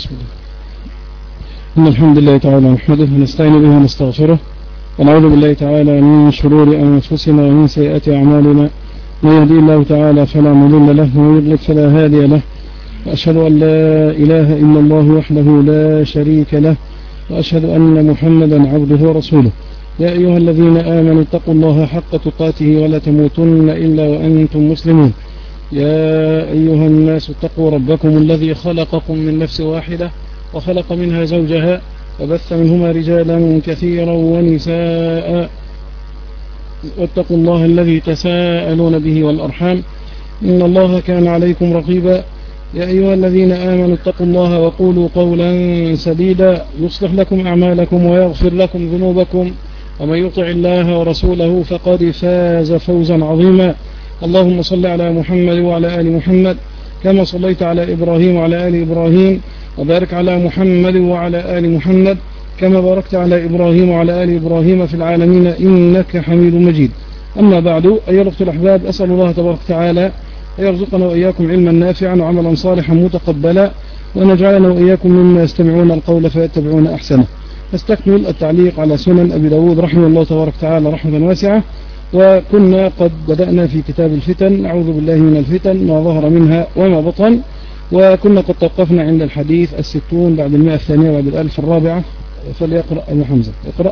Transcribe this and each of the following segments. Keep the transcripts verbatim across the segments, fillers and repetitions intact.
بسم الله. إن الحمد لله تعالى نحمده ونستعين به ونستغفره ونعوذ بالله تعالى من شرور أنفسنا ومن سيئات أعمالنا. من يهدي الله تعالى فلا مضل له ومن يضلل فلا هادي له. وأشهد أن لا إله إلا الله وحده لا شريك له وأشهد أن محمدا عبده ورسوله. يا أيها الذين آمنوا اتقوا الله حق تقاته ولا تموتن إلا وأنتم مسلمون. يا أيها الناس اتقوا ربكم الذي خلقكم من نفس واحدة وخلق منها زوجها وبث منهما رجالا كثيرا ونساء واتقوا الله الذي تساءلون به والأرحام إن الله كان عليكم رقيبا. يا أيها الذين آمنوا اتقوا الله وقولوا قولا سديدا يصلح لكم أعمالكم ويغفر لكم ذنوبكم ومن يطع الله ورسوله فقد فاز فوزا عظيما. اللهم صل على محمد وعلى آل محمد كما صليت على إبراهيم وعلى آل إبراهيم وبارك على محمد وعلى آل محمد كما باركت على إبراهيم وعلى آل إبراهيم في العالمين إنك حميد مجيد. أما بعد، أيها الأخوة الأحباب، أسأل الله تبارك وتعالى أن يرزقنا وإياكم علما نافعا وعملا صالحا متقبلا وأن يجعلنا وإياكم مما يستمعون القول فيتبعون أحسنه. نستكمل التعليق على سنن أبي داود رحمه الله تبارك وتعالى رحمة واسعة، وكنا قد بدأنا في كتاب الفتن، أعوذ بالله من الفتن ما ظهر منها وما بطن، وكنا قد توقفنا عند الحديث الستون بعد المئة الثانية بعد الألف الرابعة. فليقرأ أبو حمزة اقرأ.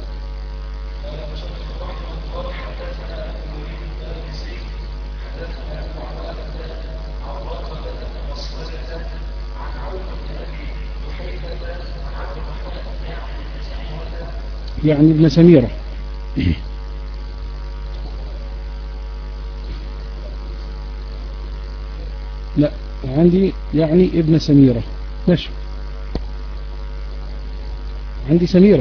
يعني ابن سميرة. لا عندي يعني ابن سميرة. ماشي، عندي سميرة.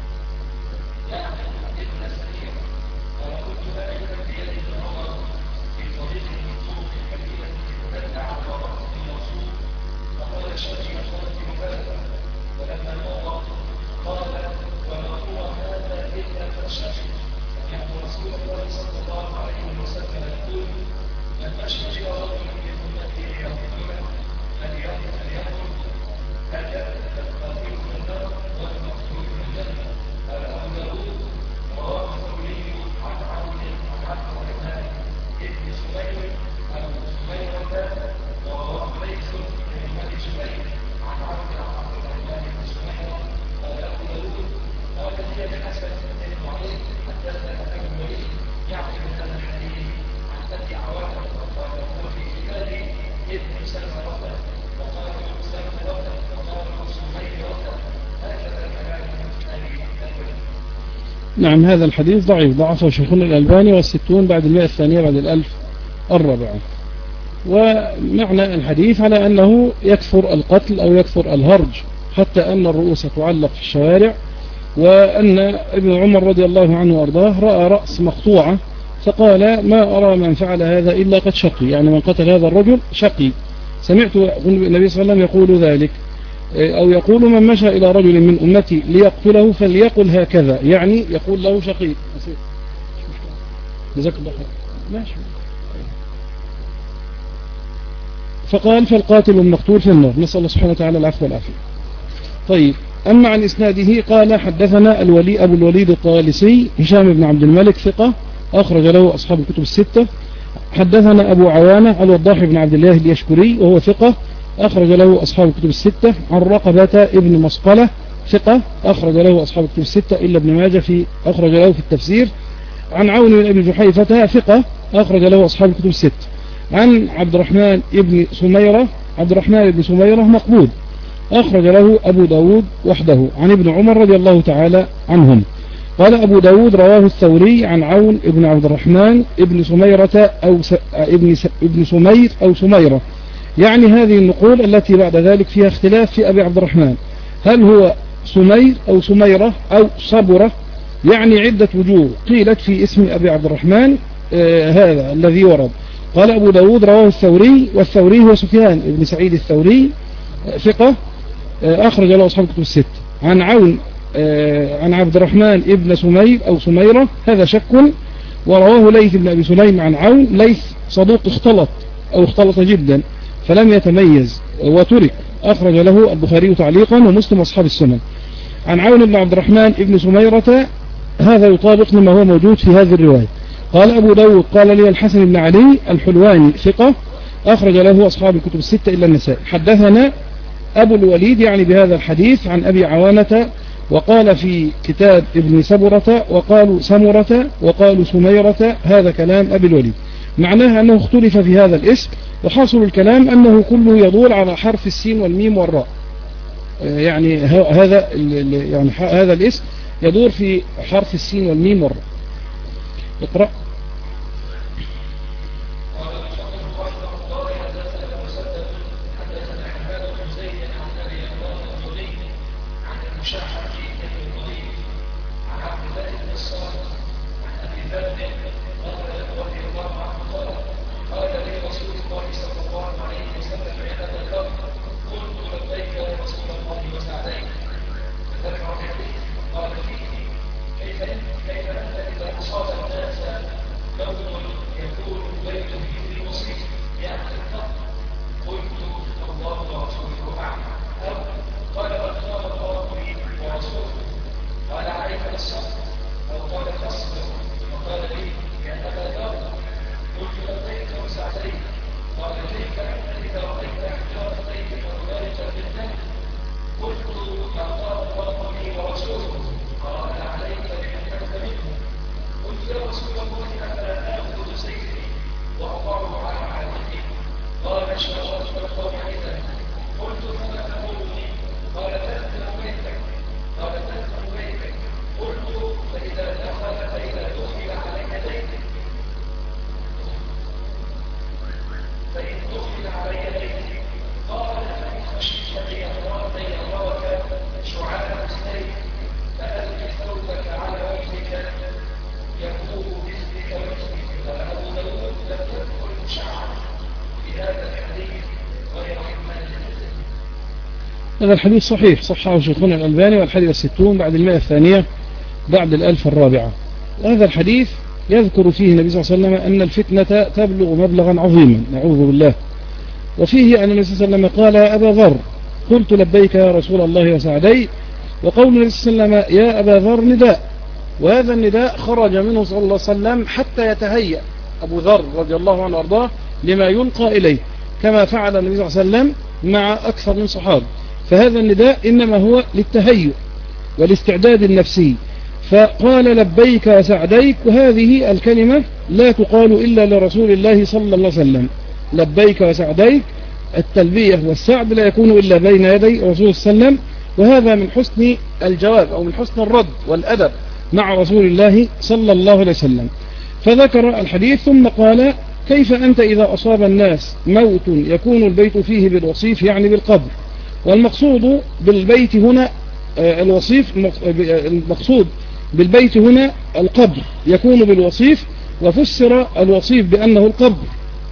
نعم، هذا الحديث ضعيف، ضعفه شيخنا الألباني، والستون بعد المئة الثانية بعد الألف الرابعة. ومعنى الحديث على أنه يكثر القتل أو يكثر الهرج حتى أن الرؤوس تعلق في الشوارع، وأن ابن عمر رضي الله عنه وأرضاه رأى رأس مقطوعة فقال ما أرى من فعل هذا إلا قد شقي، يعني من قتل هذا الرجل شقي. سمعت النبي صلى الله عليه وسلم يقول ذلك، أو يقول من مشى إلى رجل من أمتي ليقتله فليقل هكذا، يعني يقول له شقي. جزاك الله خير. ماشي. فقال فالقاتل المقتول في النار، نسأل الله سبحانه وتعالى العفو والعافية. طيب، أما عن إسناده قال حدثنا الولي أبو الوليد الطالسي هشام بن عبد الملك ثقة أخرج له أصحاب الكتب الستة. حدثنا أبو عوانة الوضاح بن عبد الله اليشكري وهو ثقة أخرج له أصحاب الكتب الستة. عن رقبة ابن مصقلة ثقة أخرج له أصحاب الكتب الستة إلا ابن ماجه في أخرج له في التفسير. عن عون بن أبي جحيفة ثقة أخرج له أصحاب الكتب الستة. عن عبد الرحمن ابن سميرة عبد الرحمن ابن سميرة مقبول أخرج له أبو داود وحده. عن ابن عمر رضي الله تعالى عنهم. قال أبو داود رواه الثوري عن عون ابن عبد الرحمن ابن سميرة أو س... ابن, س... ابن سمير أو سميرة، يعني هذه النقول التي بعد ذلك فيها اختلاف في أبي عبد الرحمن، هل هو سمير أو سميرة أو صبرة، يعني عدة وجوه قيلت في اسم أبي عبد الرحمن آه هذا الذي ورد. قال أبو داود رواه الثوري، والثوري هو سفيان ابن سعيد الثوري ثقة آه أخرج له أصحاب الكتب الستة. عن عون آه عن عبد الرحمن ابن سمير أو سميرة هذا شك، ورواه ليث بن أبي سليم عن عون. ليث صدوق اختلط أو اختلط جدا فلم يتميز وترك أخرج له البخاري تعليقا ومسلم أصحاب السنن. عن عون بن عبد الرحمن ابن سميرة، هذا يطابق لما هو موجود في هذه الرواية. قال أبو داود قال لي الحسن بن علي الحلواني ثقة، أخرج له أصحاب الكتب الستة إلا النسائي. حدثنا أبو الوليد يعني بهذا الحديث عن أبي عوانة، وقال في كتاب ابن سبرة وقالوا سمرة وقالوا سميرة، هذا كلام أبي الوليد. معناها أنه اختلف في هذا الاسم، وحاصل الكلام أنه كله يدور على حرف السين والميم والراء. يعني هذا يعني هذا الاسم يدور في حرف السين والميم والراء. اقرأ. هذا الحديث صحيح، صححه شيخنا الألباني، والحديث الستون بعد المئة الثانية بعد الألف الرابعة. وهذا الحديث يذكر فيه النبي صلى الله عليه وسلم أن الفتنة تبلغ مبلغا عظيما، نعوذ بالله. وفيه أن النبي صلى الله عليه وسلم قال يا أبا ذر، قلت لبيك يا رسول الله وسعدي. وقول النبي صلى الله عليه وسلم يا أبا ذر نداء، وهذا النداء خرج منه صلى الله عليه وسلم حتى يتهيأ أبو ذر رضي الله عنه وأرضاه لما يلقى إليه، كما فعل النبي صلى الله عليه وسلم مع أكثر من صحابه. فهذا النداء إنما هو للتهيؤ والاستعداد النفسي. فقال لبيك وسعديك، وهذه الكلمة لا تقال إلا لرسول الله صلى الله عليه وسلم. لبيك وسعديك، التلبية والسعد لا يكون إلا بين يدي رسول صلى الله عليه وسلم، وهذا من حسن الجواب أو من حسن الرد والأدب مع رسول الله صلى الله عليه وسلم. فذكر الحديث ثم قال كيف أنت إذا أصاب الناس موت يكون البيت فيه بالوصيف، يعني بالقبر. والمقصود بالبيت هنا الوصيف، المقصود بالبيت هنا القبر يكون بالوصيف، وفسر الوصيف بأنه القبر،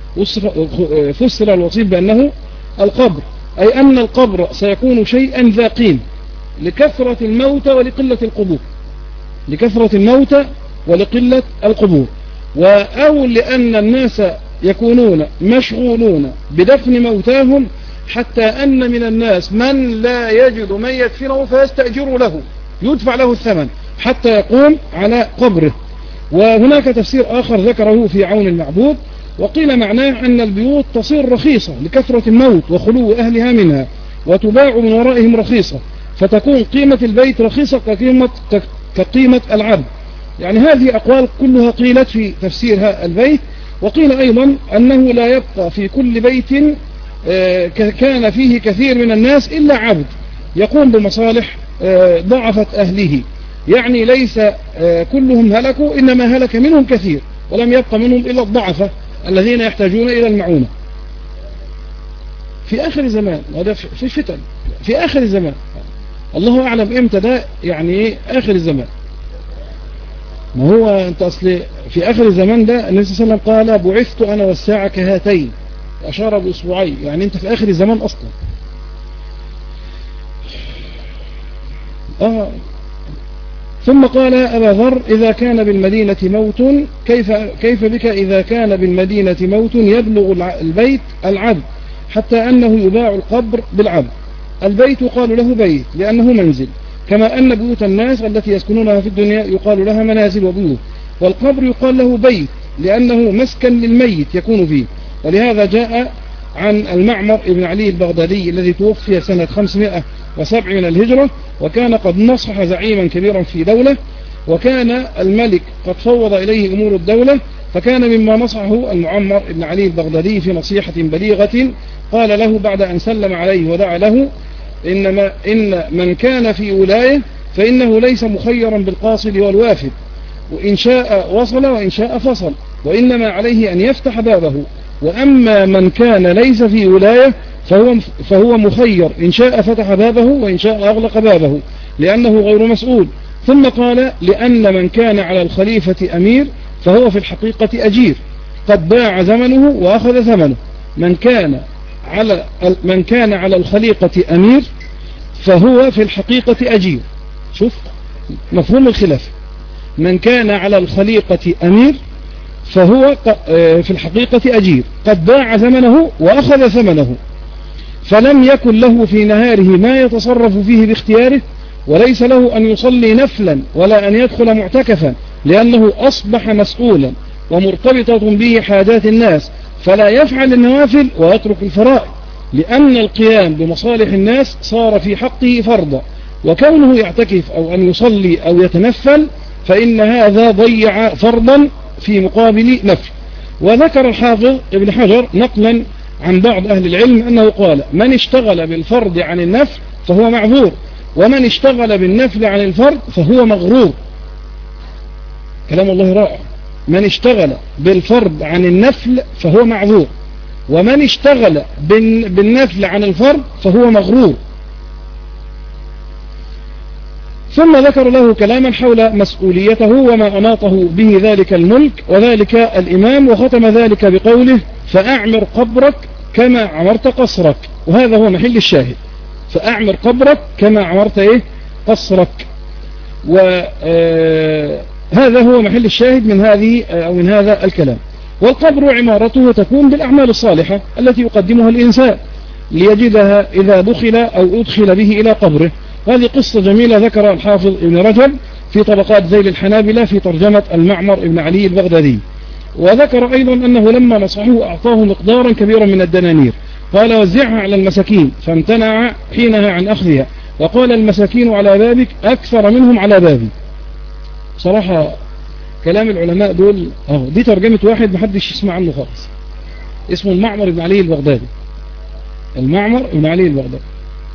فسر الوصيف بأنه القبر، أي أن القبر سيكون شيئا ذا قيمة لكثرة الموت ولقلة القبور، لكثرة الموت ولقلة القبور، أو لأن الناس يكونون مشغولون بدفن موتاهم، حتى أن من الناس من لا يجد من يدفنه فيستأجر له، يدفع له الثمن حتى يقوم على قبره. وهناك تفسير آخر ذكره في عون المعبود، وقيل معناه أن البيوت تصير رخيصة لكثرة الموت وخلو أهلها منها، وتباع من ورائهم رخيصة، فتكون قيمة البيت رخيصة كقيمة, كقيمة العبد. يعني هذه أقوال كلها قيلت في تفسير البيت. وقيل أيضا أنه لا يبقى في كل بيت كان فيه كثير من الناس إلا عبد يقوم بمصالح ضعفة أهله، يعني ليس كلهم هلكوا، إنما هلك منهم كثير ولم يبقى منهم إلا الضعفة الذين يحتاجون إلى المعونة في آخر زمان. هذا في فتن في آخر زمان، الله أعلم إمتى ده، يعني آخر الزمان. ما هو أنت أصلي في آخر الزمان ده النبي صلى الله عليه وسلم قال بعثت أنا والساعة كهاتين، أشار بأسبوعين، يعني أنت في آخر الزمان أصلا. آه. ثم قال أبا ذر إذا كان بالمدينة موت كيف, كيف بك إذا كان بالمدينة موت يبلغ البيت العبد، حتى أنه يباع القبر بالعبد. البيت يقال له بيت لأنه منزل، كما أن بيوت الناس التي يسكنونها في الدنيا يقال لها منازل وبيوت. والقبر يقال له بيت لأنه مسكن للميت يكون فيه. ولهذا جاء عن المعمر بن علي البغدادي الذي توفي سنة خمسمائة وسبع من الهجرة، وكان قد نصح زعيما كبيرا في دولة، وكان الملك قد فوض إليه أمور الدولة، فكان مما نصحه المعمر بن علي البغدادي في نصيحة بليغة، قال له بعد أن سلم عليه ودعا له: إنما إن من كان في ولاية فإنه ليس مخيرا بالقاصد والوافد، وإن شاء وصل وإن شاء فصل، وإنما عليه أن يفتح بابه. وأما من كان ليس في ولاية فهو, فهو مخير، إن شاء فتح بابه وإن شاء أغلق بابه، لأنه غير مسؤول. ثم قال: لأن من كان على الخليفة أمير فهو في الحقيقة أجير، قد باع زمنه وأخذ ثمنه. من كان على من كان على الخليقة أمير فهو في الحقيقة أجير. شوف مفهوم الخلاف، من كان على الخليقة أمير فهو في الحقيقة أجير، قد باع زمنه وأخذ ثمنه، فلم يكن له في نهاره ما يتصرف فيه باختياره، وليس له أن يصلي نفلا ولا أن يدخل معتكفا، لأنه أصبح مسؤولا ومرتبطة به حاجات الناس، فلا يفعل النوافل ويترك الفرائض، لأن القيام بمصالح الناس صار في حقه فرضا. وكونه يعتكف أو أن يصلي أو يتنفل فإن هذا ضيع فرضا في مقابل نفل. وذكر الحافظ ابن حجر نقلا عن بعض أهل العلم أنه قال: من اشتغل بالفرض عن النفل فهو معذور، ومن اشتغل بالنفل عن الفرض فهو مغرور. كلام الله رائع. من اشتغل بالفرض عن النفل فهو معذور، ومن اشتغل بالنفل عن الفرض فهو مغرور. ثم ذكر له كلاما حول مسؤوليته وما أناطه به ذلك الملك وذلك الإمام، وختم ذلك بقوله: فأعمر قبرك كما عمرت قصرك. وهذا هو محل الشاهد، فأعمر قبرك كما عمرت إيه؟ قصرك. وهذا هو محل الشاهد من هذه أو من هذا الكلام. والقبر عمارته تكون بالأعمال الصالحة التي يقدمها الإنسان ليجدها إذا دخل أو أدخل به إلى قبره. هذه قصة جميلة ذكر الحافظ ابن رجب في طبقات ذيل الحنابلة في ترجمة المعمر بن علي البغدادي. وذكر أيضا أنه لما نصحه أعطاه مقدارا كبيرا من الدنانير، قال: وزعها على المساكين، فامتنع حينها عن أخذها، وقال: المساكين على بابك أكثر منهم على بابي. صراحة كلام العلماء دول أهو، دي ترجمة واحد محدش يسمع عنه خالص، اسمه المعمر بن علي البغدادي. المعمر بن علي البغدادي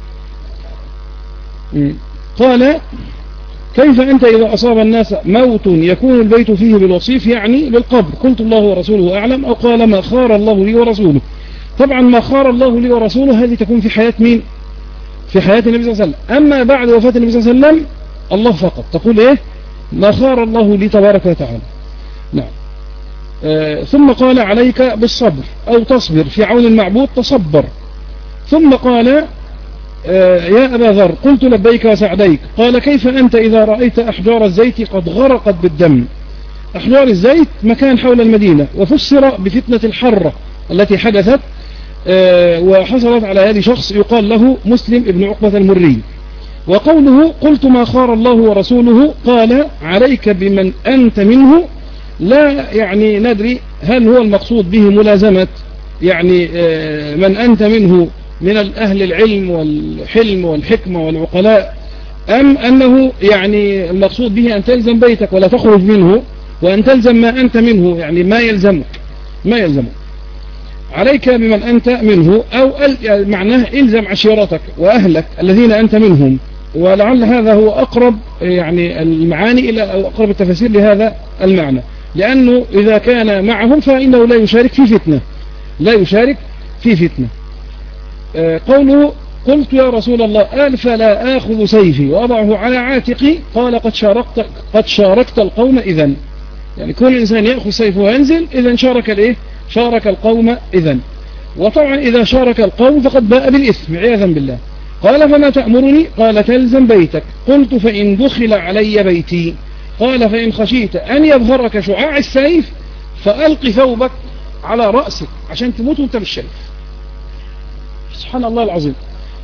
قال: كيف أنت إذا أصاب الناس موت يكون البيت فيه بالوصيف، يعني للقبر؟ قلت: الله ورسوله أعلم. أو قال: ما خار الله لي ورسوله. طبعا ما خار الله لي ورسوله هذه تكون في حياة مين؟ في حياة النبي صلى الله عليه وسلم. أما بعد وفاة النبي صلى الله عليه وسلم الله فقط تقول إيه؟ ما خار الله لي تبارك وتعالى. نعم. آه ثم قال: عليك بالصبر، أو تصبر، في عون المعبود تصبر. ثم قال: يا أبا ذر، قلت: لبيك وسعديك. قال: كيف أنت إذا رأيت أحجار الزيت قد غرقت بالدم؟ أحجار الزيت مكان حول المدينة، وفسر بفتنة الحرة التي حدثت وحصلت على يد شخص يقال له مسلم ابن عقبة المري. وقوله: قلت: ما خار الله ورسوله، قال: عليك بمن أنت منه. لا يعني ندري هل هو المقصود به ملازمة يعني من أنت منه من أهل العلم والحلم والحكمة والعقلاء، أم أنه يعني المقصود به أن تلزم بيتك ولا تخرج منه، وأن تلزم ما أنت منه، يعني ما يلزمك ما يلزمك عليك بمن أنت منه، أو معناه إلزم عشيرتك وأهلك الذين أنت منهم. ولعل هذا هو أقرب يعني المعاني إلى أو أقرب التفاسير لهذا المعنى، لأنه إذا كان معهم فإنه لا يشارك في فتنة لا يشارك في فتنة. قوله: قلت يا رسول الله، قال: فلا آخذ سيفي وأضعه على عاتقي. قال: قد شاركت قد شاركت القوم إذن، يعني كل إنسان يأخذ سيفه وينزل إذن شارك الإيه؟ شارك القوم إذن. وطبعا إذا شارك القوم فقد باء بالإثم عياذا بالله. قال: فما تأمرني؟ قال: تلزم بيتك. قلت: فإن دخل علي بيتي؟ قال: فإن خشيت أن يظهرك شعاع السيف فألق ثوبك على رأسك عشان تموت وانت مش شايف. سبحان الله العظيم.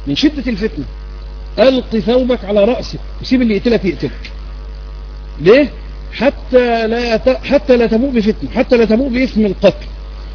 من شدة الفتنة ألق ثوبك على رأسك وسيب اللي يقتلك يقتلك. ليه؟ حتى لا ت... حتى لا تبوء بفتنة، حتى لا تبوء باسم القتل.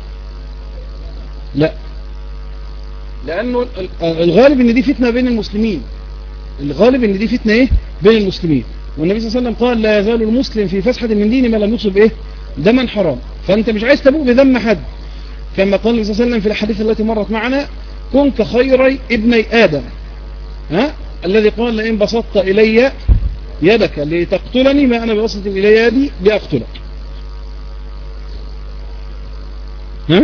لا، لأنه الغالب ان دي فتنة بين المسلمين، الغالب ان دي فتنة ايه بين المسلمين. والنبي صلى الله عليه وسلم قال لا يزال المسلم في فسحة من دينه ما لم يصب ايه دما حرام. فانت مش عايز تبوء بدم حد، كما قال النبي صلى الله عليه وسلم في الحديث التي مرت معنا: كن كخيري ابني آدم، ها الذي قال: لئن بسطت إلي يدك لتقتلني ما أنا ببسط إلي يدي لأقتلك. ها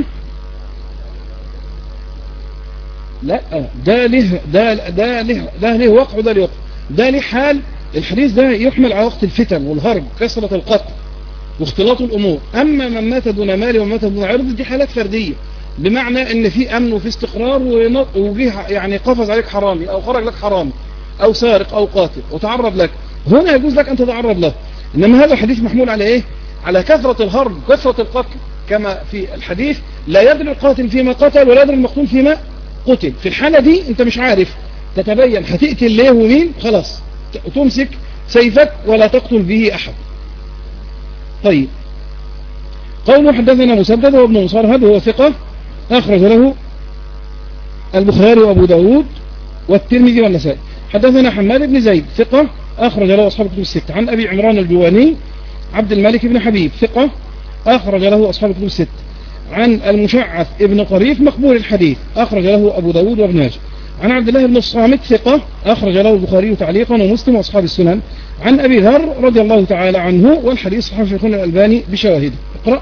لا، ده له ده ده له ده له وقع وده له وقع، ده له حال. الحديث ده يحمل على وقت الفتن والهرج، كثرة القتل واختلاط الأمور. أما من مات دون مال ومن مات دون عرض دي حالات فردية، بمعنى ان في امن وفي استقرار وجه يعني قفز عليك حرامي او خرج لك حرامي او سارق او قاتل وتعرض لك، هنا يجوز لك ان تتعرض له. انما هذا الحديث محمول على ايه؟ على كثرة الهرج، كثرة القتل، كما في الحديث: لا يدري القاتل فيما قتل ولا يدري المقتول فيما قتل. في الحالة دي انت مش عارف تتبين هتقتل ليه ومين، خلاص تمسك سيفك ولا تقتل به احد. طيب، قوله حدثنا مسدد وابن مصرهد وهو ثقة أخرج له البخاري وأبو داود والترمذي والنسائي. حدثنا حماد بن زيد ثقة أخرج له أصحاب الكتب الستة. عن أبي عمران الجواني عبد الملك بن حبيب ثقة أخرج له أصحاب الكتب الستة. عن المشعث ابن قريف مقبول الحديث أخرج له أبو داود وابن ماجه. عن عبد الله بن الصامت ثقة أخرج له البخاري تعليقا ومسلم وأصحاب السنن. عن أبي ذر رضي الله تعالى عنه، والحديث صحيح في شيخنا الألباني بشواهده. اقرأ.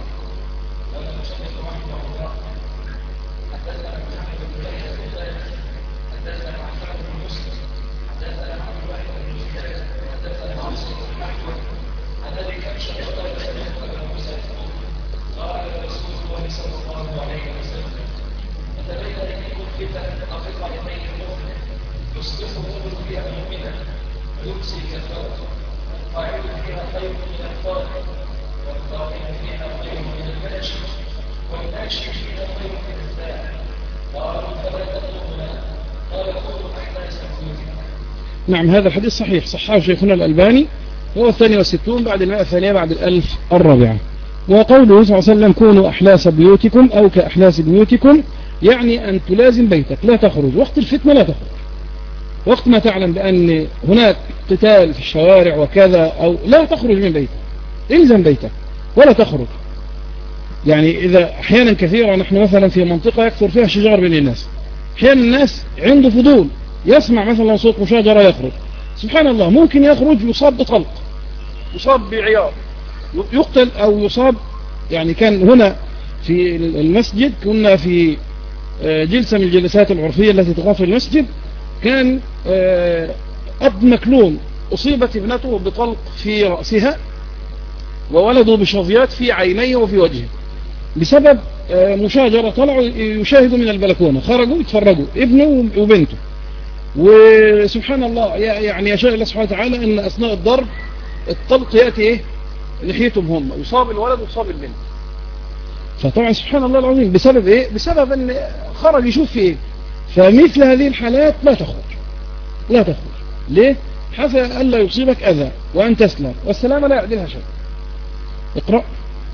نعم، هذا الحديث صحيح، صححه شيخنا الألباني، هو الثاني والستون بعد المائة الثانية بعد الألف الرابعة. وقوله صلى الله عليه وسلم: كونوا أحلاس بيوتكم أو كأحلاس بيوتكم، يعني أن تلازم بيتك، لا تخرج وقت الفتنة، لا تخرج وقت ما تعلم بأن هناك قتال في الشوارع وكذا، أو لا تخرج من بيتك، إلزم بيتك ولا تخرج. يعني إذا أحيانا كثيرا نحن مثلا في منطقة يكثر فيها شجار بين الناس، أحيانا الناس عنده فضول يسمع مثلا صوت مشاجرة يخرج، سبحان الله ممكن يخرج يصاب بطلق، يصاب بعيار، يقتل أو يصاب. يعني كان هنا في المسجد كنا في جلسة من الجلسات العرفية التي تقام في المسجد، كان أب مكلوم أصيبت ابنته بطلق في رأسها وولده بشظيات في عينيه وفي وجهه بسبب مشاجرة. طلعوا يشاهدوا من البلكونة، خرجوا يتفرجوا ابنه وبنته، وسبحان الله يعني يشاء الله سبحانه وتعالى ان اثناء الضرب الطلق يأتي ايه ناحيتهم هم، يصاب الولد ويصاب البنت. فطبعا سبحان الله العظيم بسبب ايه؟ بسبب ان خرج يشوف في ايه. فمثل هذه الحالات لا تخرج، لا تخرج. ليه؟ حتى الا يصيبك اذى وان تسلم، والسلامة لا يعدلها شيء. اقرأ.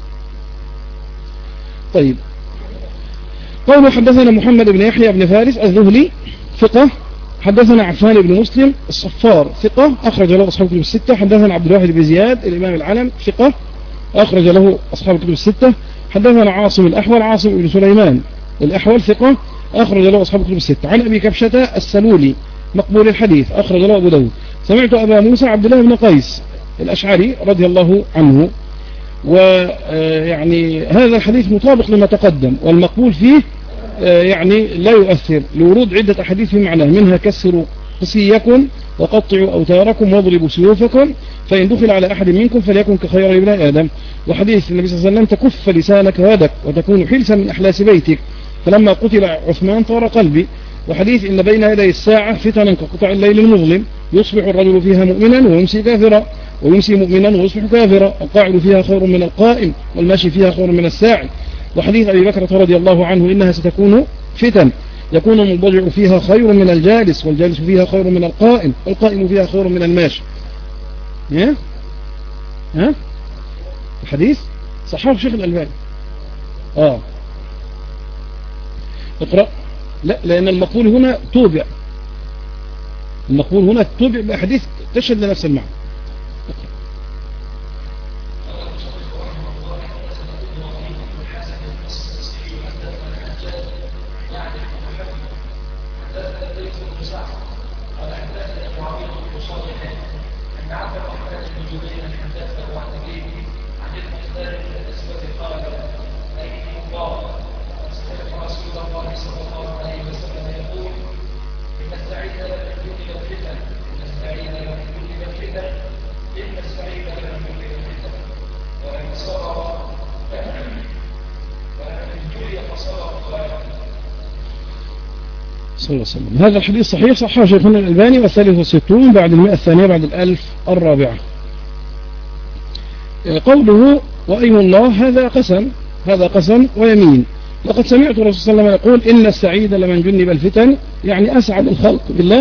طيب، قوله حدثنا محمد بن يحيى بن فارس الذهلي ثقة. حدثنا عفان بن مسلم الصفار ثقة أخرج له أصحاب الكتب الستة. حدثنا عبد الواحد بن زياد الإمام العلم ثقة أخرج له أصحاب الكتب الستة. حدثنا عاصم الأحول عاصم بن سليمان الأحول ثقة أخرج له أصحاب الكتب الستة. عن أبي كبشة السلولي مقبول الحديث أخرج له أبو داود. سمعت أبا موسى عبد الله بن قيس الأشعري رضي الله عنه. ويعني هذا الحديث مطابق لما تقدم، والمقبول فيه يعني لا يؤثر لورود عدة أحاديث في معناه، منها: كسروا قسيكم وقطعوا أوتاركم واضربوا سيوفكم فإن دخل على أحد منكم فليكن كخير ابن آدم. وحديث النبي صلى الله عليه وسلم: تكف لسانك ويدك وتكون حلسا من أحلاس بيتك فلما قتل عثمان طار قلبي. وحديث: إن بين يدي الساعة فتنا كقطع الليل المظلم يصبح الرجل فيها مؤمنا ويمسي كافرا ويمسي مؤمنا ويصبح كافرا، القاعد فيها خير من القائم والماشي فيها خير من الساعي. وحديث أبي بكر رضي الله عنه: إنها ستكون فتن يكون المضجع فيها خير من الجالس، والجالس فيها خير من القائم، والقائم فيها خير من الماشي. ها ها الحديث صححه الشيخ الألباني. اه اقرأ. لا، لأن المقول هنا توبع، المقول هنا توبع بأحاديث تشهد لنفس المعنى. صلى الله عليه وسلم. هذا الحديث صحيح، صححه شيخنا الألباني، والثالث والستون بعد المئة الثانية بعد الألف الرابعة. قوله وأيم الله، هذا قسم، هذا قسم ويمين. لقد سمعت الرسول صلى الله عليه وسلم يقول إن السعيد لمن جنب الفتن، يعني أسعد الخلق بالله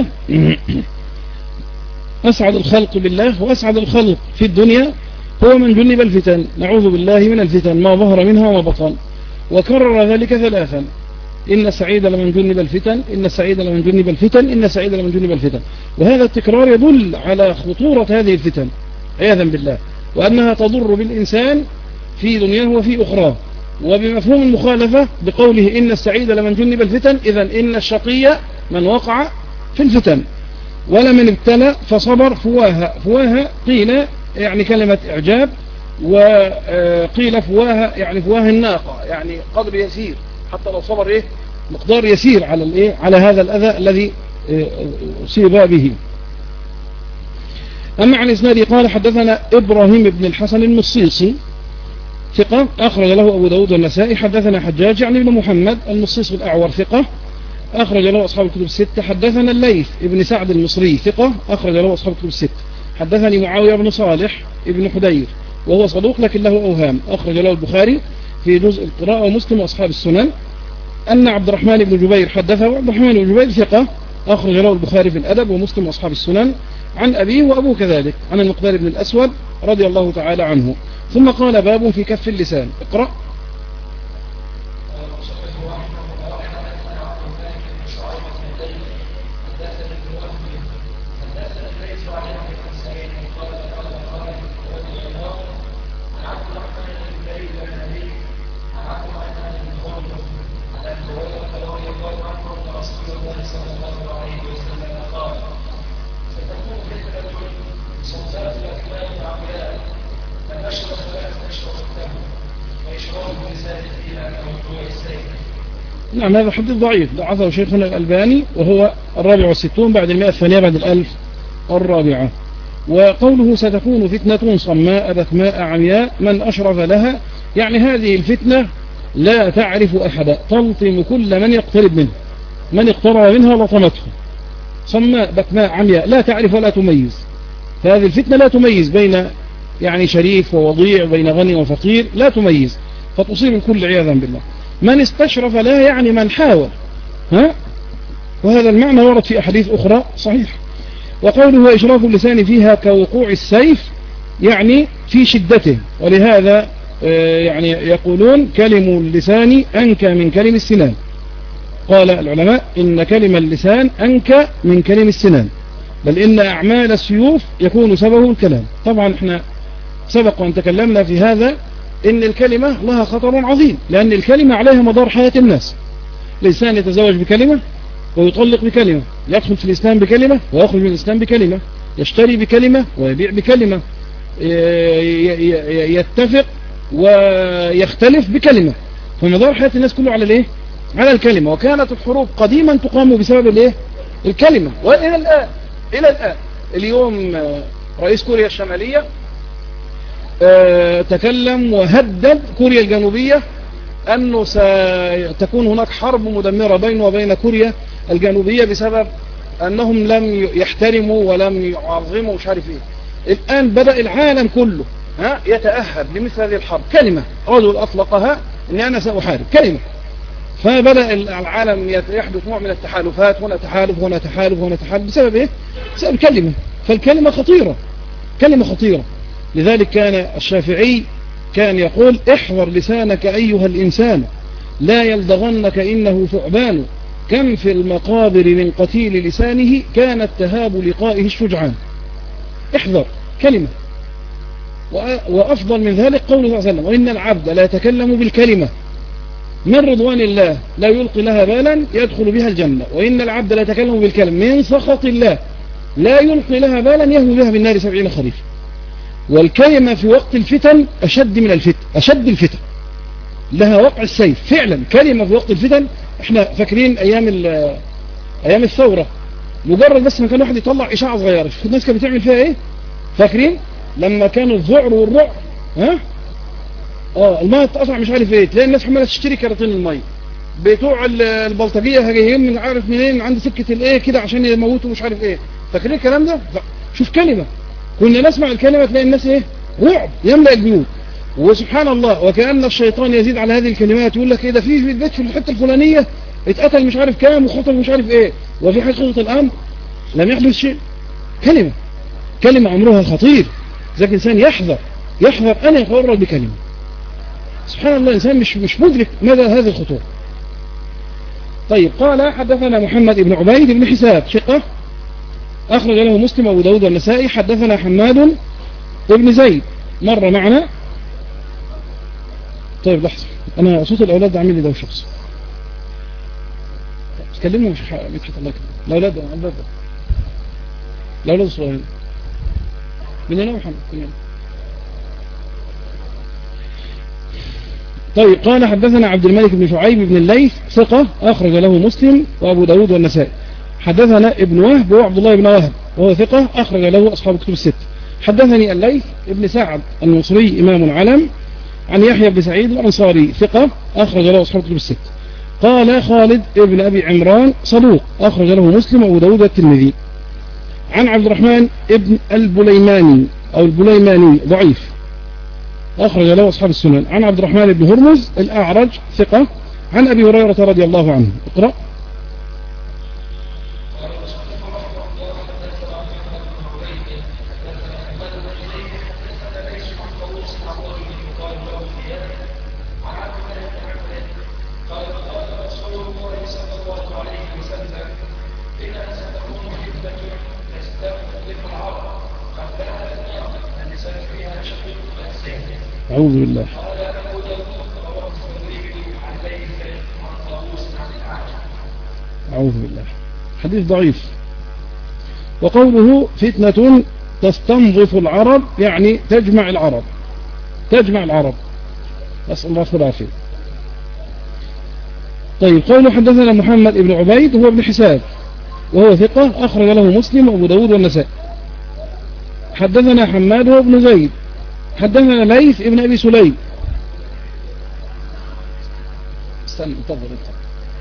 أسعد الخلق بالله وأسعد الخلق في الدنيا هو من جنب الفتن. نعوذ بالله من الفتن ما ظهر منها وما بطن. وكرر ذلك ثلاثا: إن السعيد لمن جنب الفتن، إن السعيد لمن جنب الفتن، إن السعيد لمن جنب الفتن. وهذا التكرار يدل على خطورة هذه الفتن عياذا بالله، وأنها تضر بالإنسان في دنياه وفي أخراه. وبمفهوم المخالفة بقوله إن السعيد لمن جنب الفتن، إذن إن الشقي من وقع في الفتن، ولمن ابتلى فصبر فواها. فواها قيل يعني كلمة إعجاب، وقيل فواها يعني فواها الناقة، يعني قدر يسير، حتى لو صبر إيه مقدار يسير على الإيه على هذا الأذى الذي أصيب به. أما عن إسناده قال حدثنا إبراهيم بن الحسن المصيصي ثقة أخرج له أبو داود والنسائي. حدثنا حجاج يعني بن محمد المصيصي الأعور ثقة أخرج له أصحاب الكتب الستة. حدثنا الليث ابن سعد المصري ثقة أخرج له أصحاب الكتب الستة. حدثني معاوية بن صالح ابن حدير وهو صدوق لكن له أوهام أخرج له البخاري في جزء القراءة ومسلم وأصحاب السنن. أن عبد الرحمن بن جبير حدثه. عبد الرحمن بن جبير ثقة أخرج له البخاري في الأدب ومسلم وأصحاب السنن عن أبيه وأبوه كذلك عن المقدار بن الأسود رضي الله تعالى عنه. ثم قال باب في كف اللسان. اقرأ. نعم هذا حديث ضعيف ضعفه شيخنا الألباني وهو الرابع والستون بعد المئة الثانية بعد الألف الرابعة. وقوله ستكون فتنة صماء بكماء عمياء من أشرف لها، يعني هذه الفتنة لا تعرف أحدا تلطم كل من يقترب منه، من اقترب منها لطمته. صماء بكماء عمياء لا تعرف ولا تميز، فهذه الفتنة لا تميز بين يعني شريف ووضيع، بين غني وفقير، لا تميز، فتصيب الكل عياذا بالله. من استشرف لها يعني من حاول، ها؟ وهذا المعنى ورد في أحاديث أخرى صحيح. وقوله إشراف اللسان فيها كوقوع السيف، يعني في شدته، ولهذا يعني يقولون كلم اللسان أنكى من كلم السنان. قال العلماء إن كلم اللسان أنكى من كلم السنان، بل إن أعمال السيوف يكون سببه الكلام. طبعا احنا سبق وأن تكلمنا في هذا إن الكلمة لها خطر عظيم، لأن الكلمة عليها مدار حياة الناس. الإنسان يتزوج بكلمة ويطلق بكلمة، يدخل في الإسلام بكلمة ويخرج من الإسلام بكلمة، يشتري بكلمة ويبيع بكلمة، يتفق ويختلف بكلمة. فمدار حياة الناس كله على الايه؟ على الكلمة. وكانت الحروب قديما تقام بسبب الايه؟ الكلمة. وإلى الآن إلى الآن اليوم رئيس كوريا الشمالية تكلم وهدد كوريا الجنوبية أنه ستكون هناك حرب مدمرة بينه وبين كوريا الجنوبية بسبب أنهم لم يحترموا ولم يعظموا مش عارف إيه. الآن بدأ العالم كله ها يتأهب لمثل هذه الحرب. كلمة رجل أطلقها أني أنا سأحارب، كلمة فبدأ العالم يحدث نوع من التحالفات، هنا تحالف هنا تحالف هنا تحالف، بسبب ايه؟ بسبب كلمة. فالكلمة خطيرة، كلمة خطيرة. لذلك كان الشافعي كان يقول: احذر لسانك أيها الإنسان، لا يلدغنك إنه ثعبان، كم في المقابر من قتيل لسانه كانت تهاب لقائه الشجعان. احذر كلمة. وأفضل من ذلك قوله صلى الله عليه وسلم: وإن العبد لا يتكلم بالكلمة من رضوان الله لا يلقي لها بالا يدخل بها الجنة، وإن العبد لا يتكلم بالكلمة من سخط الله لا يلقي لها بالا يهوي بها بالنار سبعين خريف. والكلمة في وقت الفتن أشد من الفتن، أشد الفتن، لها وقع السيف فعلا. كلمة في وقت الفتن، احنا فاكرين أيام أيام الثورة، مجرد بس ما كان واحد يطلع إشاعة صغيرة، شوف الناس كانت بتعمل فيها إيه؟ فاكرين لما كان الذعر والرعب، ها اه الميه اتقطع مش عارف ايه، تلاقي الناس عماله تشتري كراتين الميه، بتوع البلطجيه جايين من عارف منين عند سكه الايه كده عشان يموتوا مش عارف ايه. فاكرين الكلام ده؟ شوف كلمه، كنا نسمع الكلمه تلاقي الناس ايه؟ رعب يملا البيوت. وسبحان الله، وكأن الشيطان يزيد على هذه الكلمات، يقول لك ايه ده، في في البيت في الحته الفلانيه اتقتل مش عارف كام وخطف مش عارف ايه، وفي حقيقه الامر لم يحدث شيء. كلمه، كلمه امرها خطير. ذاك الانسان يحذر، يحذر ان يتورط بكلمه. سبحان الله، الإنسان مش مش مدرك مدى هذه الخطورة. طيب، قال: حدثنا محمد بن عبيد بن حساب ثقة أخرج له مسلم وأبو داود والنسائي. حدثنا حماد بن زيد مر معنا. طيب لحظة، أنا صوت الأولاد عامل لي ده شخص. تكلموا مش مدحت الله كده. الأولاد الأولاد الأولاد الصغيرين من هنا محمد كلنا. طيب، قال: حدثنا عبد الملك بن شعيب بن الليث ثقة أخرج له مسلم وأبو داود والنسائي. حدثنا ابن وهب وعبد الله بن وهب وهو ثقة أخرج له أصحاب الكتب الست. حدثني الليث ابن سعد المصري إمام علم عن يحيى بن سعيد الأنصاري ثقة أخرج له أصحاب الكتب الست. قال: خالد ابن أبي عمران صدوق أخرج له مسلم وأبو داود والترمذي. عن عبد الرحمن ابن البليماني أو البليماني ضعيف أخرج له أصحاب السنن. عن عبد الرحمن بن هرمز الأعرج ثقة عن أبي هريرة رضي الله عنه. اقرأ. أعوذ بالله. أعوذ بالله. حديث ضعيف. وقوله فتنة تستنظف العرب يعني تجمع العرب، تجمع العرب، أسأل الله العافية. طيب، قوله حدثنا محمد بن عبيد هو ابن حساب وهو ثقة أخرج له مسلم وأبو داود والنسائي. حدثنا حماد هو ابن زيد. حدثنا ليث ابن أبي سليم. استنى انتظر انت.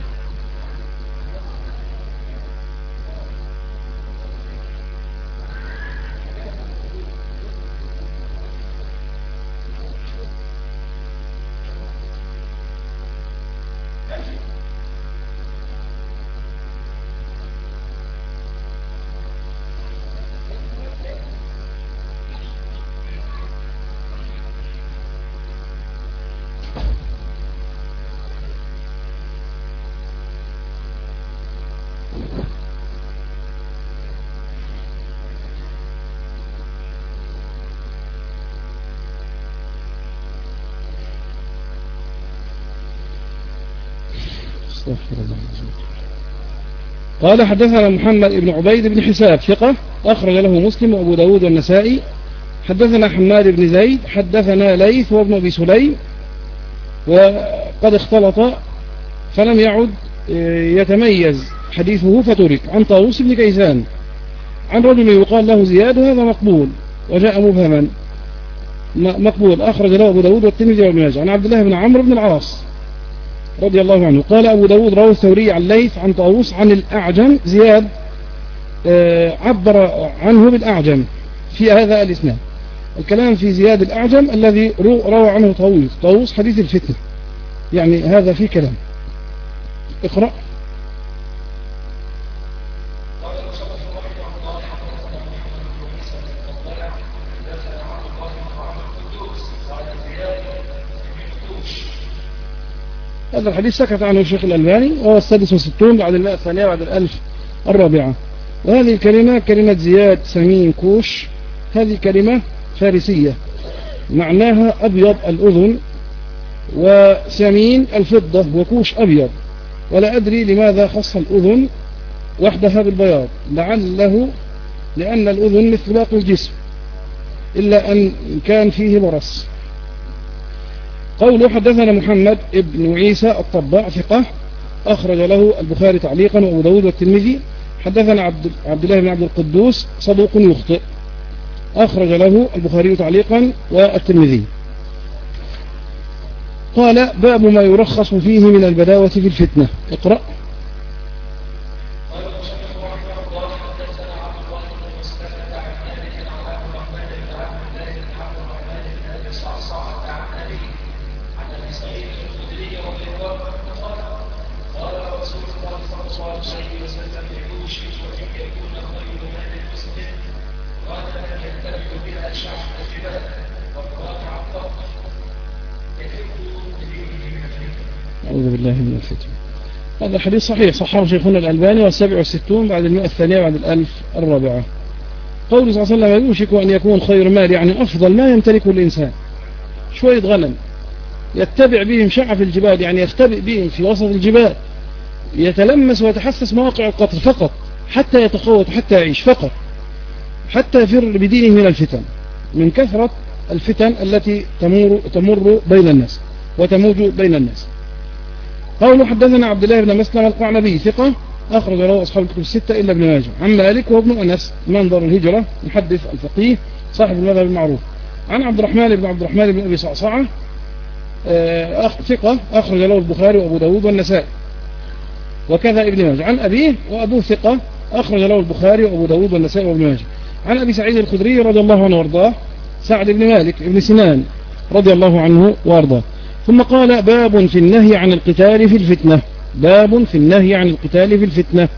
قال: حدثنا محمد بن عبيد بن حساب ثقة أخرج له مسلم وأبو داود والنسائي. حدثنا حماد بن زيد. حدثنا ليث وابن أبي سليم وقد اختلط فلم يعد يتميز حديثه فترك. عن طاووس بن كيسان عن رجل يقال له زياد وهذا مقبول وجاء مبهما مقبول أخرج له أبو داود والترمذي وابن ماجه. عن عبد الله بن عمرو بن العاص رضي الله عنه قال: أبو داود روى الثوري عن ليث عن طاووس عن الأعجم زياد عبر عنه بالأعجم في هذا الإسناد. الكلام في زياد الأعجم الذي روى عنه طاووس طاووس حديث الفتنة، يعني هذا فيه كلام. اقرأ. هذا الحديث سكت عنه الشيخ الألباني، وهو السادس وستون بعد المئة الثانية بعد الألف الرابعة. وهذه الكلمة كلمة زياد سمين كوش، هذه كلمة فارسية معناها أبيض الأذن، وسمين الفضة، وكوش أبيض. ولا أدري لماذا خص الأذن وحدها بالبياض، لعله لأن الأذن مثل باقي الجسم إلا أن كان فيه برص. قوله حدثنا محمد ابن عيسى الطباع ثقة أخرج له البخاري تعليقا وأبو داود والترمذي. حدثنا عبد, عبد الله بن عبد القدوس صدوق يخطئ أخرج له البخاري تعليقا والترمذي. قال باب ما يرخص فيه من البداوة في الفتنة. اقرأ. أعوذ بالله من الفتن. هذا الحديث صحيح، صححه شيخنا الألباني والسبع والستون بعد المئة الثانية بعد الألف الرابعة. قوله صلى الله عليه وسلم يوشك أن يكون خير مال، يعني أفضل ما يمتلكه الإنسان شوية غنم يتبع بهم شعف الجبال، يعني يختبئ بهم في وسط الجبال، يتلمس ويتحسس مواقع القطر فقط حتى يتقوت حتى يعيش فقط، حتى يفر بدينه من الفتن، من كثرة الفتن التي تمر, تمر بين الناس وتموج بين الناس. قوله حدثنا عبد الله بن مسلم القعنبي ثقة أخرج له أصحاب الكتب الستة إلا ابن ماجه، عن مالك وابن أنس منظر الهجرة محدث الفقيه صاحب المذهب المعروف، عن عبد الرحمن بن عبد الرحمن بن أبي صعصعة ثقة أخرج له البخاري وأبو داود والنسائي وكذا ابن ماجه، عن أبيه وأبوه ثقة أخرج له البخاري وأبو داود والنسائي وابن ماجه، عن أبي سعيد الخدري رضي الله عنه وارضاه سعد بن مالك بن سنان رضي الله عنه وارضاه. ثم قال باب في النهي عن القتال في الفتنة. باب في النهي عن القتال في الفتنة.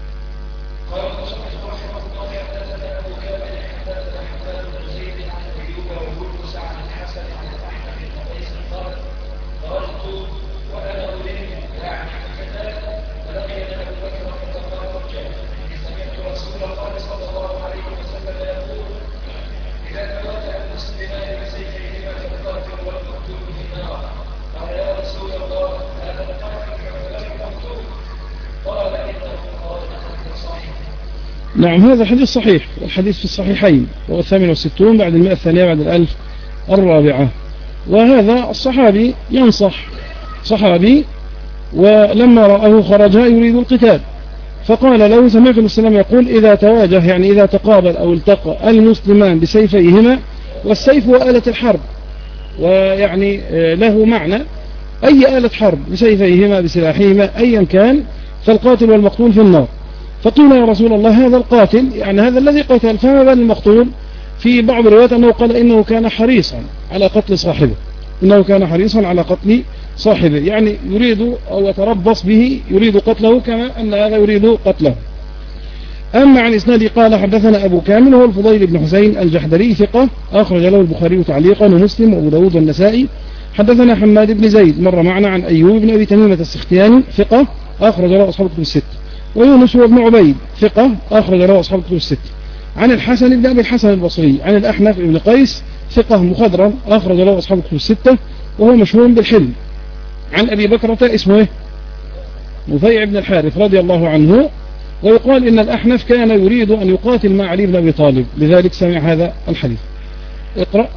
نعم هذا حديث صحيح، والحديث في الصحيحين، وهو الثامن والستون بعد المئة الثانية بعد الألف الرابعة. وهذا الصحابي ينصح صحابي، ولما رآه خرج يريد القتال فقال له سمعت الإسلام يقول إذا تواجه، يعني إذا تقابل أو التقى المسلمان بسيفيهما، والسيف هو آلة الحرب، ويعني له معنى أي آلة حرب بسيفيهما بسلاحهما أيا كان، فالقاتل والمقتول في النار. فقيل يا رسول الله هذا القاتل، يعني هذا الذي قتل، فما بال المقتول؟ في بعض الروايات أنه قال إنه كان حريصا على قتل صاحبه، إنه كان حريصا على قتل صاحبه، يعني يريد أو يتربص به، يريد قتله كما أن هذا يريد قتله. أما عن إسناده قال حدثنا أبو كامل هو الفضيل بن حسين الجحدري ثقة أخرج له البخاري تعليقا ومسلم وأبو داود والنسائي. حدثنا حماد بن زيد مر معنا عن أيوب بن أبي تميمة السختياني ثقة أخرج له أصحاب الكتب الست، ويونس بن عبيد ثقة أخرج له أصحاب الكتب الست، عن الحسن بن أبي الحسن البصري عن الأحنف بن قيس ثقة مخضرم أخرج له أصحاب الكتب الستة وهو مشهور بالحلم، عن أبي بكرة اسمه نفيع بن الحارث رضي الله عنه. ويقال إن الأحنف كان يريد أن يقاتل مع علي بن أبي طالب، لذلك سمع هذا الحديث. اقرأ.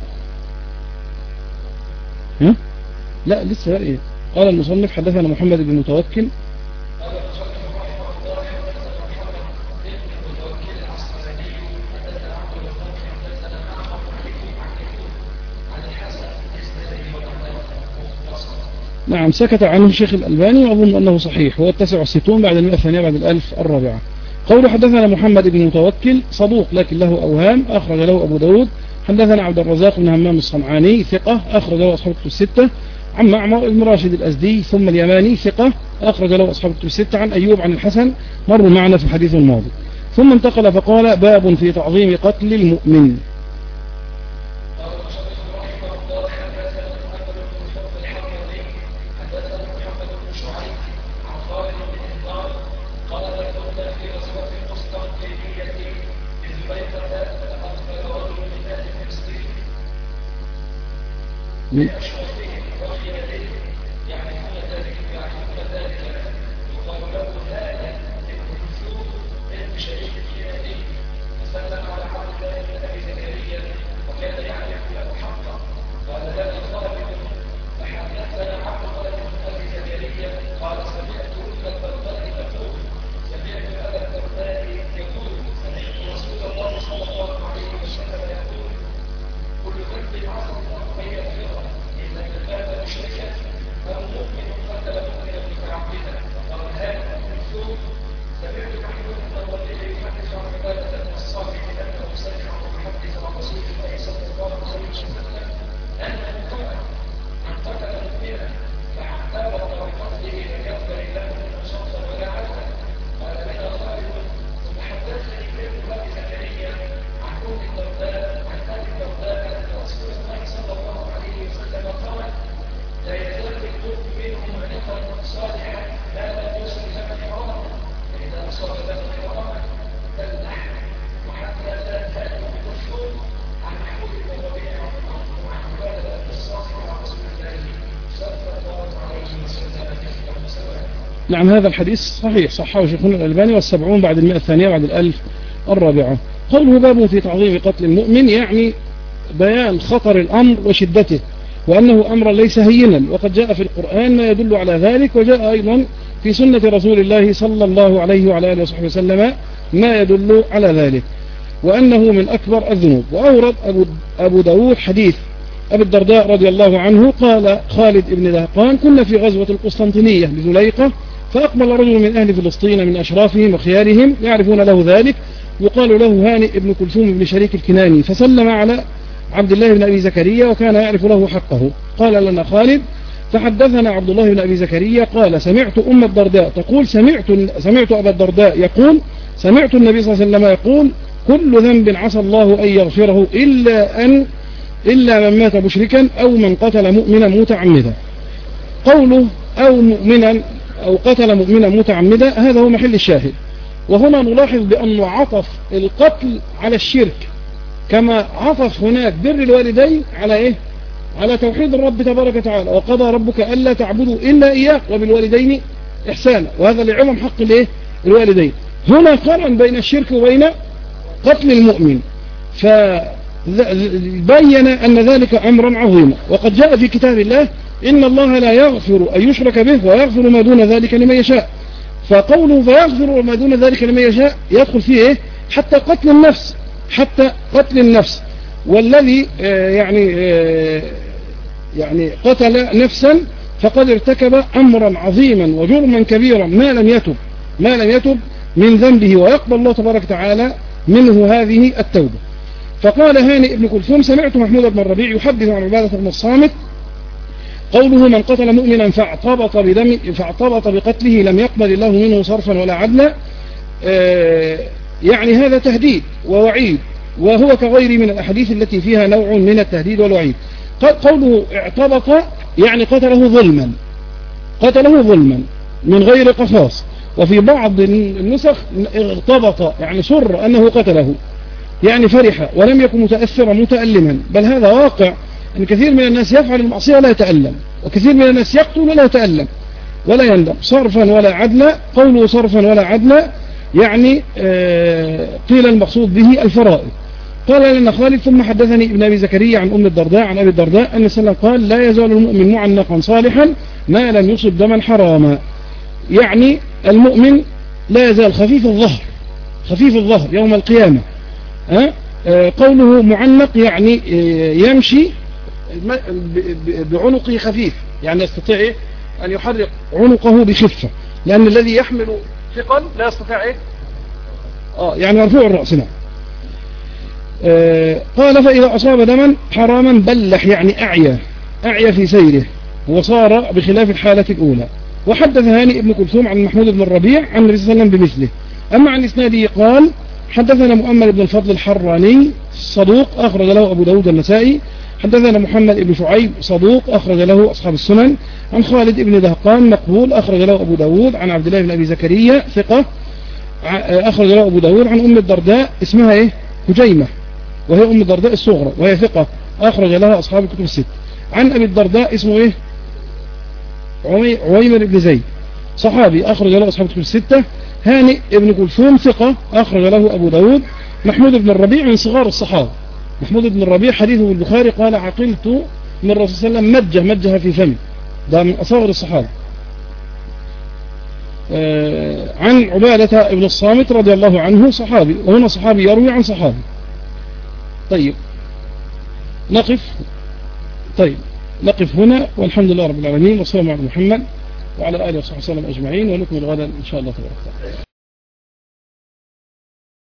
ها؟ لا لسه إيه؟ قال المصنف حدثنا محمد بن متوكل نعم سكت عنه الشيخ الألباني وأظن أنه صحيح، هو التاسع والستون بعد المئة الثانية بعد الألف الرابعة. قوله حدثنا محمد بن متوكل صدوق لكن له أوهام أخرج له أبو داود. حدثنا عبد الرزاق بن همام الصنعاني ثقة أخرج له أصحاب الكتب الستة، عن معمر بن راشد الأزدي ثم اليماني ثقة أخرج له أصحاب الكتب الستة. عن أيوب عن الحسن مروا معنا في الحديث الماضي. ثم انتقل فقال باب في تعظيم قتل المؤمن. نعم هذا الحديث صحيح صححه شيخنا الألباني والسبعون بعد المئة الثانية بعد الألف الرابعة. قوله باب في تعظيم قتل المؤمن يعني بيان خطر الأمر وشدته وأنه أمر ليس هينا، وقد جاء في القرآن ما يدل على ذلك، وجاء أيضا في سنة رسول الله صلى الله عليه وعلى آله وصحبه وسلم ما يدل على ذلك، وأنه من أكبر الذنوب. وأورد أبو, أبو داود حديث أبي الدرداء رضي الله عنه قال خالد بن دهقان كنا في غزوة القسطنطينية بزليقة، فأقبل رجل من أهل فلسطين من أشرافهم وخيارهم يعرفون له ذلك، يقال له هانئ بن كلثوم بن شريك الكناني، فسلم على عبد الله بن أبي زكريا وكان يعرف له حقه. قال لنا خالد فحدثنا عبد الله بن أبي زكريا قال سمعت أم الدرداء تقول سمعت, سمعت أبا الدرداء يقول سمعت النبي صلى الله عليه وسلم يقول كل ذنب عسى الله أن يغفره إلا أن إلا من مات مشركا أو من قتل مؤمنا متعمدا. قوله أو مؤمنا أو قتل مؤمنا متعمدا هذا هو محل الشاهد. وهنا نلاحظ بأنه عطف القتل على الشرك كما عطف هناك بر الوالدين على إيه؟ على توحيد الرب تبارك وتعالى، وقضى ربك ألا تعبدوا إلا إياه وبالوالدين إحسانا، وهذا لعظم حق الإيه؟ الوالدين. هنا قارن بين الشرك وبين قتل المؤمن، فبين أن ذلك أمرا عظيما. وقد جاء في كتاب الله إن الله لا يغفر أن يشرك به ويغفر ما دون ذلك لمن يشاء، فقوله فيغفر ما دون ذلك لمن يشاء يدخل فيه إيه؟ حتى قتل النفس، حتى قتل النفس. والذي آه يعني آه يعني قتل نفسا فقد ارتكب أمرا عظيما وجرما كبيرا ما لم يتب ما لم يتب من ذنبه، ويقبل الله تبارك وتعالى منه هذه التوبة. فقال هانئ بن كلثوم سمعت محمود بن الربيع يحدث عن عبادة بن الصامت قوله من قتل مؤمنا فاعتبط بدم فاعتبط بقتله لم يقبل الله منه صرفا ولا عدلا، آه يعني هذا تهديد ووعيد، وهو كغير من الأحاديث التي فيها نوع من التهديد والوعيد. قوله اعتبط يعني قتله ظلما قتله ظلما من غير قصاص، وفي بعض النسخ اغتبط يعني سر أنه قتله، يعني فرح ولم يكن متأثرا متألما، بل هذا واقع أن كثير من الناس يفعل المعصية لا يتألم، وكثير من الناس يقتل ولا يتألم ولا يندم. صرفا ولا عدلا، قوله صرفا ولا عدلا يعني آه قيل المقصود به الفرائض. قال لنا خالد ثم حدثني ابن أبي زكريا عن أم الدرداء عن أبي الدرداء أن السلام قال لا يزال المؤمن معنقا صالحا ما لم يصب دما حراما، يعني المؤمن لا يزال خفيف الظهر خفيف الظهر يوم القيامة. أه؟ أه قوله معنق يعني يمشي بعنقه خفيف، يعني يستطيع أن يحرك عنقه بخفة، لأن الذي يحمل ثقل لا يستطيع إيه؟ آه يعني مرفوع الرأس. نعم. آه قال فإذا أصاب دما حراما بلح يعني أعيا أعيا في سيره، وصار بخلاف الحالة الأولى. وحدث هاني ابن كلثوم عن محمود بن الربيع عن النبي صلى الله عليه وسلم بمثله. أما عن إسناده قال حدثنا مؤمل بن الفضل الحراني صدوق أخرج له أبو داود النسائي. حدثنا محمد بن شعيب صدوق أخرج له أصحاب السنن. عن خالد بن دهقان مقبول أخرج له أبو داود. عن عبد الله بن أبي زكريا ثقة أخرج له أبو داود. عن أم الدرداء اسمها إيه هجيمة وهي أم الدرداء الصغرى وهي ثقة أخرج لها أصحاب الكتب الست. عن أبي الدرداء اسمه إيه عويمر بن زيد صحابي أخرج له أصحاب الكتب الستة. هانئ ابن كلثوم ثقة أخرج له أبو داود. محمود بن الربيع من صغار الصحابة. محمود بن الربيع حديثه البخاري قال عقلت من الرسول صلى الله عليه وسلم مجه مجه في فمي، ده من أصغر الصحابة. آه عن عبادة ابن الصامت رضي الله عنه صحابي، وهنا صحابي يروي عن صحابي. طيب نقف طيب نقف هنا، والحمد لله رب العالمين، والسلام على محمد وعلى آله وصحبه وسلم أجمعين، ونكمل غدا إن شاء الله تبارك وتعالى.